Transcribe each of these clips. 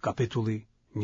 Kapitulli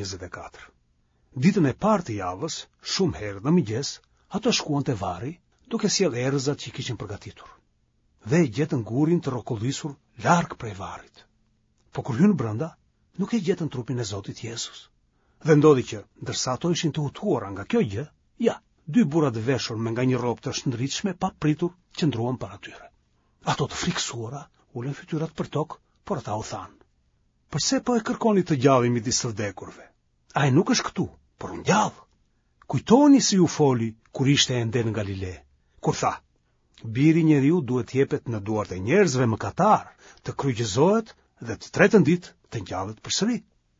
24. Ditën e parë të javës, shumë herë në mëngjes, ato shkuan te vari, duke sjellë erëzat që kishin përgatitur. Dhe gjetën gurin të rrokollisur larg prej varrit. Po kur hyn brenda, nuk e gjetën trupin e Zotit Jezus. Dhe ndodhi që, ndërsa ato ishin të hutuara nga kjo gjë, ja, dy burra të veshur me nga një rrobë të shndritshme pa pritur qëndruan para tyre. Ato të frikësuara ulën fytyrat për tokë, por ata u thanë: "Përse po e kërkoni të gjallin midis së vdekurve? Ai nuk është këtu, por unë gjallë. Kujtoni si ju foli kur ishte ende në Galile, kur tha: Biri i njeriu duhet të jepet në duart e njerëzve mëkatar, të kryqëzohet dhe të tretën ditë të ngjallet përsëri."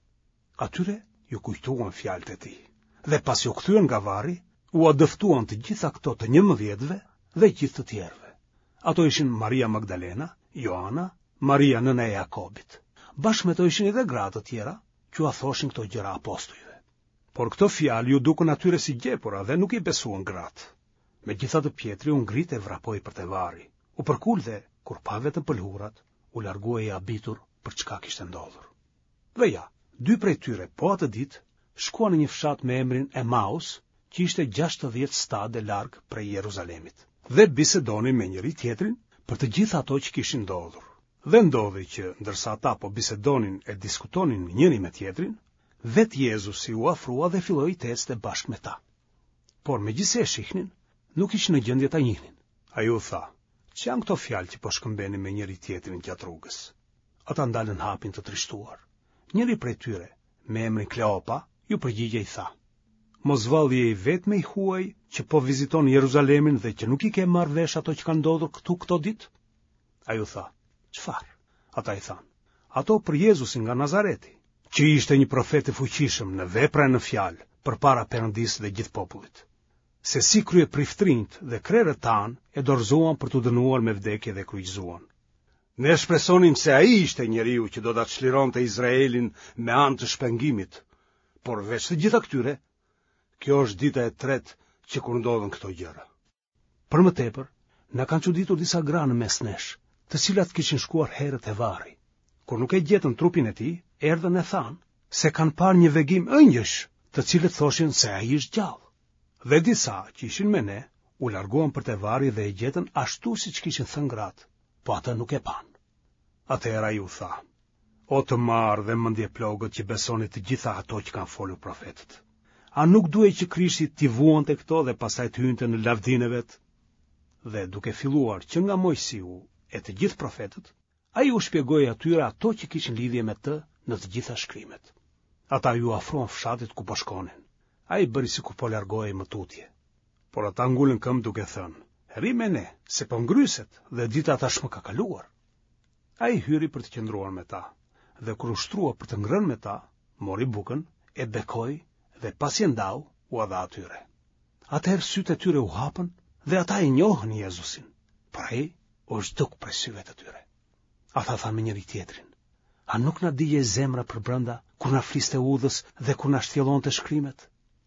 Atyre ju kujtuan fjalët e tij, dhe pas u kthyen nga varri, u dëftuan të gjitha këto të 11-ve dhe gjithë të tjerëve. Ato ishin Maria Magdalena, Joana, Maria nëna e Jakobit. Bashkë me to ishin edhe gra të tjera, që a thoshin këto gjëra apostujve. Por këto fjalë ju dukën atyre si gjepura dhe nuk i besuan gratë. Megjithatë Pietri u ngrit e vrapoi për te varri. U përkul dhe, kur pa vetëm pëlhurat, u largua i habitur për çka kishte ndodhur. Dhe ja, dy prej tyre po atë ditë shkuan në një fshat me emrin Emaus, që ishte 60 stadë larg prej Jeruzalemit, dhe bisedonin me njëri tjetrin për të gjitha ato që kishin ndodhur. Dhe ndodhi që, ndërsa ata po bisedonin e diskutonin njëri me tjetrin, vetë Jezusi u afrua dhe filloi të ecte bashkë me ta. Por megjithse e shihnin, nuk ishin në gjendje ta njihnin. Ai u tha: "Që janë këto fjalë që po shkëmbeni me njëri tjetrin gjatë rrugës?" Ata ndalën hapin të trishtuar. Njëri prej tyre, me emrin Kleopa, ju përgjigje i tha: "Mos valli je i vetmi i huaj që po viziton Jeruzalemin dhe që nuk i ke marrë vesh ato që kanë ndodhur këtu këto ditë?" Ai u tha: "Çfarë?" Ata i thanë: "Ato për Jezusin nga Nazareti, që ishte një profet i fuqishëm në vepra e në fjalë përpara Perëndisë dhe gjithë popullit. Se si krye priftrinjt dhe krerët tanë e dorëzuan për t'u dënuar me vdekje dhe kryqëzuan. Ne shpresonim se ai ishte njeriu që do ta çlironte Izraelin me anë të shpengimit, por veç të gjitha këtyre, kjo është dita e tretë që kur ndodhen këto gjëra." Për më tepër, na kanë çuditur disa gra në mes nesh, të cilat kishin shkuar herët e varri. Kur nuk e gjetën trupin e tij, erdhën e thanë se kanë parë një vegim ëngjësh, të cilët thoshin se ai është gjallë. Dhe disa që ishin me ne, u larguan për te varri dhe e gjetën ashtu siç kishin thënë gratë, po atë nuk e pan. Atëherë ai u tha: "O të marrë dhe mendje plogët që besoni të gjitha ato që kanë folur profetët. A nuk duhej që Krishti t'i vuante këto dhe pastaj të hynte në lavdinë e vet?" Dhe duke filluar që nga Mojsiu e të gjithë profetët, ai u shpjegoi atyre ato që kishin lidhje me të në të gjitha shkrimet. Ata ju afruan fshatit ku po shkonin. Ai bëri sikur po largohej më tutje. Por ata ngulën këmbë duke thënë: "Rri me ne, se po ngryset dhe dita tashmë ka kaluar." Ai hyri për të qëndruar me ta, dhe kur u shtrua për të ngrënë me ta, mori bukën, e bekoi dhe pasi e ndau, u dha atyre. Atëherë sytë e tyre u hapën dhe ata e njohën Jezusin, por ai u zhduk prej syve të tyre. Ata thanë me njëri tjetrin: "A nuk na dije zemra për brenda kur na fliste udhës dhe kur na shtjellonte shkrimet?"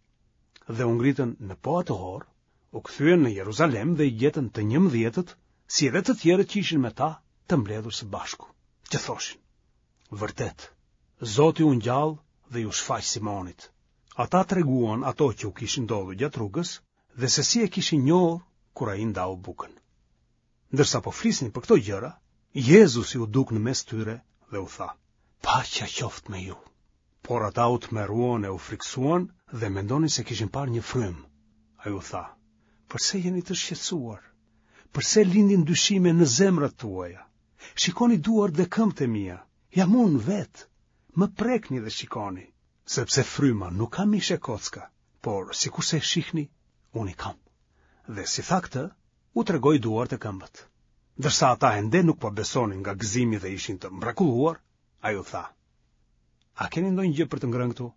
Dhe u ngritën në po atë orë, u kthyen në Jeruzalem dhe i gjetën të 11-tët, si edhe të tjerët që ishin me ta, të mbledhur së bashku, që thoshin: "Vërtet, Zoti u ngjall dhe ju shfaq Simonit." Ata treguan ato që u kishin ndodhur gjatë rrugës dhe se si e kishin njohur kur ai ndau bukën. Ndërsa po flisnin për këto gjëra, Jezusi u duk në mes tyre dhe u tha: "Paqja qoftë me ju." Por ata u tmerruan e u friksuan dhe mendonin se kishin parë një frym. Ai u tha: "Përse jeni të shqetësuar? Përse lindin dyshime në zemrat tuaja? Shikoni duart dhe këmbët e mia, jam unë vetë. Më prekni dhe shikoni, sepse fryma nuk ka mishe kocka, por sikur se shihni, unë i kam." Dhe si tha këtë, u tregoi duart e këmbët. Ndërsa ata ende nuk po besonin nga gëzimi dhe ishin të mrekulluar, ai u tha: "A keni ndonjë gjë për të ngrënë këtu?"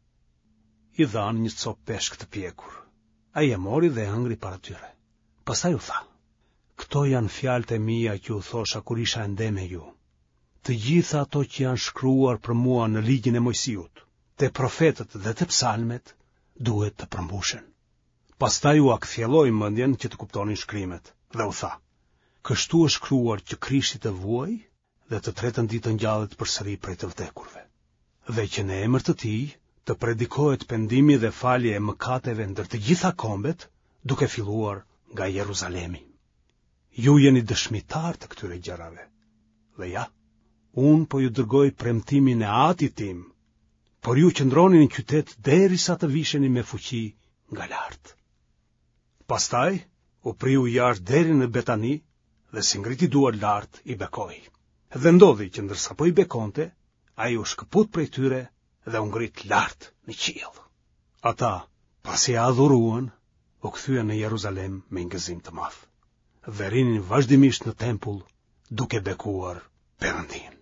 I dhanë një copë peshk të pjekur. Ai e mori dhe e hëngri para tyre. Pastaj u tha: "Këto janë fjalët e mia që u thosha kur isha ende me ju. Të gjitha ato që janë shkruar për mua në ligjin e Mojsiut, te profetët dhe te psalmet, duhet të përmbushen." Pastaj u akthjelloi mendjen që të kuptonin shkrimet dhe u tha: "Kështu është shkruar që Krishti të vuajë dhe të tretën ditë të ngjallet përsëri prej të vdekurve." dhe që në emër të tij të predikohet pendimi dhe falje e mëkateve ndër të gjitha kombet, duke filluar nga Jeruzalemi. Ju jeni dëshmitar të këtyre gjërave. Dhe ja, unë po ju dërgoj premtimin e Atit tim, por ju qëndroni në qytet derisa të visheni me fuqi nga lart. Pastaj u priu jashtë deri në Betani dhe si ngriti duar lart i bekoi. Dhe ndodhi që ndërsa po i bekonte, ai u shkëput prej tyre dhe u ngrit lart në qiell. Ata, pasi e adhuruan, u kthyen në Jeruzalem me një gëzim të madh dhe rinin vazhdimisht në tempull duke bekuar Perëndin.